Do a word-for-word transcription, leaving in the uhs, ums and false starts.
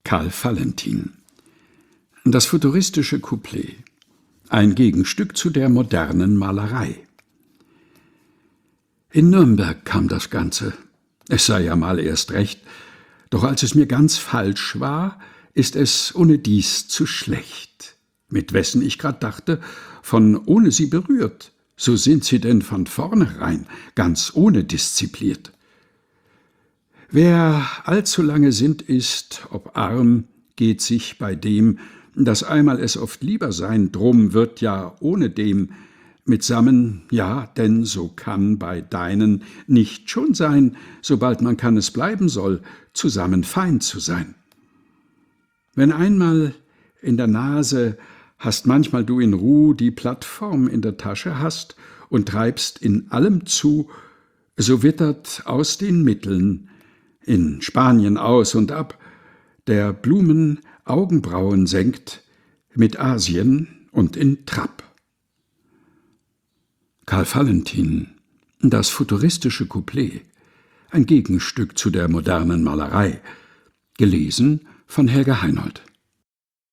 Karl Valentin. Das futuristische Couplet. Ein Gegenstück zu der modernen Malerei. In Nürnberg kam das Ganze. Es sei ja mal erst recht. Doch als es mir ganz falsch war, ist es ohne dies zu schlecht. Mit wessen ich grad dachte, von ohne sie berührt, so sind sie denn von vornherein ganz ohne diszipliert. Wer allzu lange sinnt ist, ob arm, geht sich bei dem, dass einmal es oft lieber sein, drum wird ja ohne dem, mitsammen, ja, denn so kann bei deinen nicht schon sein, sobald man kann es bleiben soll, zusammen fein zu sein. Wenn einmal in der Nase hast manchmal du in Ruh die Plattform in der Tasche hast und treibst in allem zu, so wittert aus den Mitteln, in Spanien aus und ab, der Blumen Augenbrauen senkt, mit Asien und in Trab. Karl Valentin, das futuristische Couplet, ein Gegenstück zu der modernen Malerei, gelesen von Helga Heinold.